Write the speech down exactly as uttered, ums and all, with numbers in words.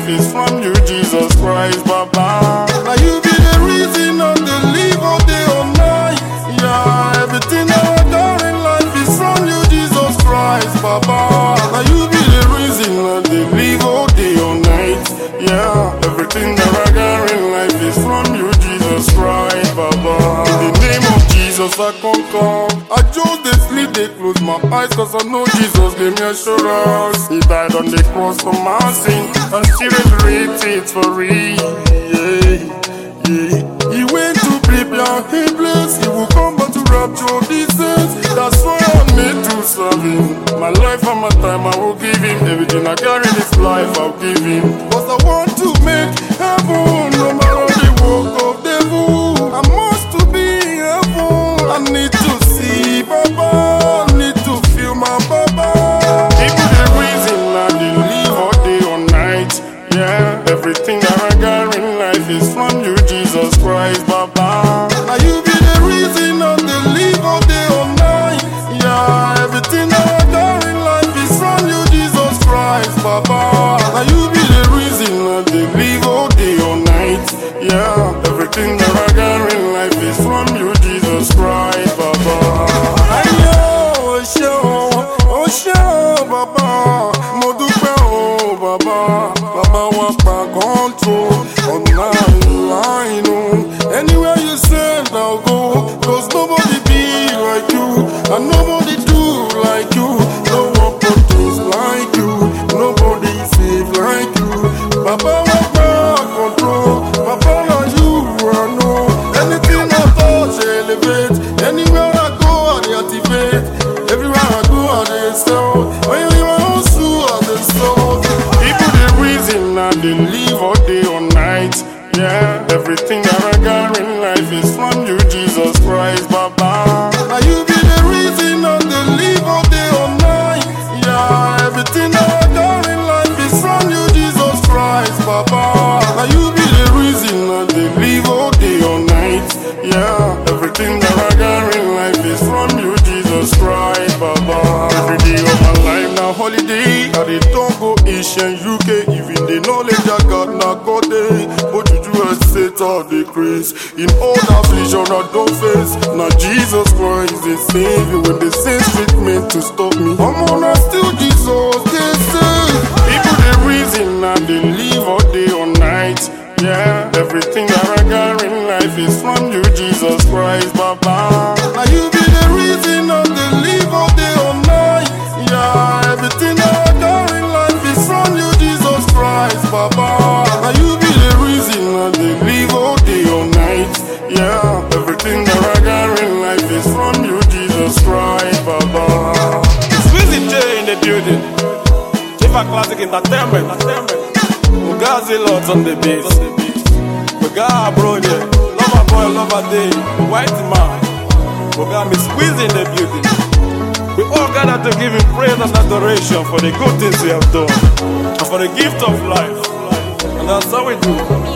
life is from you, Jesus Christ, Baba. Now you be the reason I dey live all day all night. Yeah, everything that I got in life is from you, Jesus Christ, Baba. Now you be the reason I dey live all day all night. Yeah, everything that I got in life is from you, Jesus Christ, Baba. In the name of Jesus I conquer. I just dey sleep, dey close my eyes, cause I know Jesus gave me assurance. He died on the cross for my sin, and still resurrected for real. Yeah, yeah. He went to prepare a place, he will come back to rapture the saints. That's why I need to serve him. My life and my time I will give him. Everything I carry in this life I'll give him. Cause I want to make heaven, no matter the work of devil. I must to be in heaven. I need to see Baba, I need to feel my Baba. People the reason I dey live all day all night. Yeah, everything that I got in life is from you, Jesus Christ, Baba. Now you be the reason I dey live all day all night. Yeah, everything that I got in life is from you, Jesus Christ, Baba. Now you be the reason I dey live all day all night. Yeah, everything that I got in life is from you, Jesus Christ, Baba. I know, show, oh show, Baba. Mo dúpẹ́ o, Baba. Baba wa pa control on my line. Oh. Anywhere you send, I'll go. Cause nobody be like you, and nobody do like you. No one produce like you, nobody save like you. Baba wa pa control, Baba na you I know. Anything I touch, elevate. Anywhere I go, I dey activate. Everywhere I go, I dey sell. When you hear my hustle, I dey sell. People the reason I dey live all day all night. Yeah, everything that I got in life is from you, Jesus Christ, Baba. Now you be the reason I dey live all day all night. Yeah, everything that I got in life is from you, Jesus Christ, Baba. Now you be the reason I dey live all day all night. Yeah, everything that I got in life is from you, Jesus Christ, Baba. Every day of my life now holiday. I dey talk go Asian U K, even the knowledge I got na God day. But you do set all the grace. In all affliction I don't face. Now Jesus Christ is Savior. When the saints treatment to stop me, I'm on a still Jesus they say. People the reason I dey live all day all night. Yeah, everything that I got in life is from you, Jesus Christ, Baba. Now you be the reason I dey live all day all night. Yeah, everything that I got in life is from you, Jesus Christ, Baba. Now you be the reason I dey live all day all night. Yeah, everything that I got in life is from you, Jesus Christ, Baba. It's Wizzy J in the building. Chifa Classic Entertainment. Mugazi Lords on the beat. Muga bro there. Lover boy, lover day. White man. Muga me squeeze in the building. We all gather to give him praise and adoration for the good things we have done and for the gift of life. And that's how we do.